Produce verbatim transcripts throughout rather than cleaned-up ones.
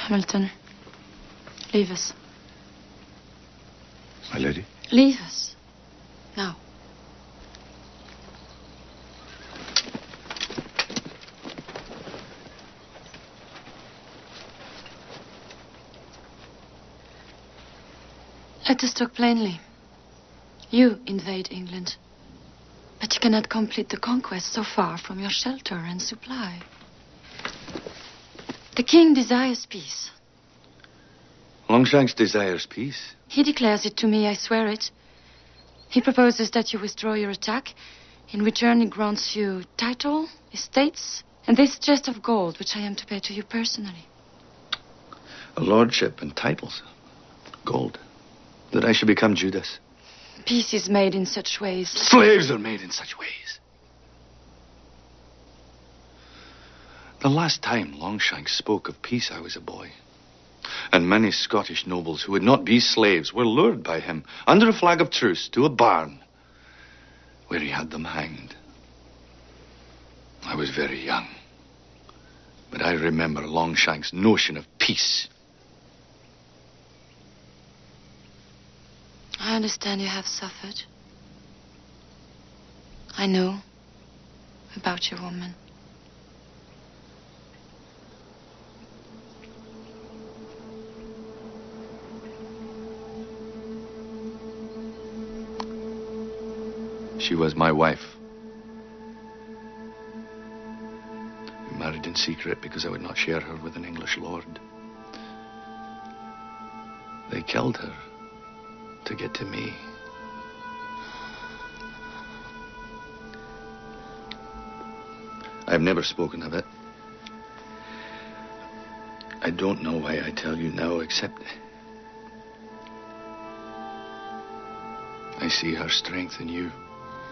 Hamilton, leave us. My lady? Leave us. Now. Let us talk plainly. You invade England, but you cannot complete the conquest so far from your shelter and supply. The king desires peace. Longshanks desires peace. He declares it to me, I swear it. He proposes that you withdraw your attack. In return, he grants you title, estates, and this chest of gold, which I am to pay to you personally. A lordship and titles. Gold. That I should become Judas. Peace is made in such ways. Slaves are made in such ways. The last time Longshanks spoke of peace, I was a boy. And many Scottish nobles who would not be slaves were lured by him under a flag of truce to a barn where he had them hanged. I was very young, but I remember Longshanks' notion of peace. I understand you have suffered. I know about your woman. She was my wife. We married in secret because I would not share her with an English lord. They killed her to get to me. I've never spoken of it. I don't know why I tell you now, except I see her strength in you.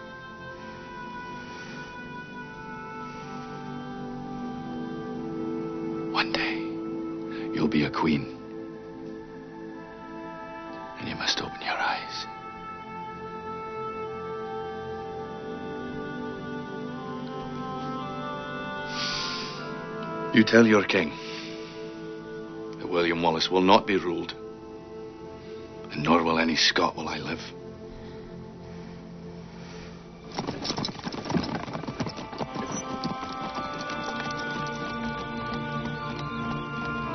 One day, you'll be a queen. And you must open your eyes. You tell your king that William Wallace will not be ruled, and nor will any Scot while I live.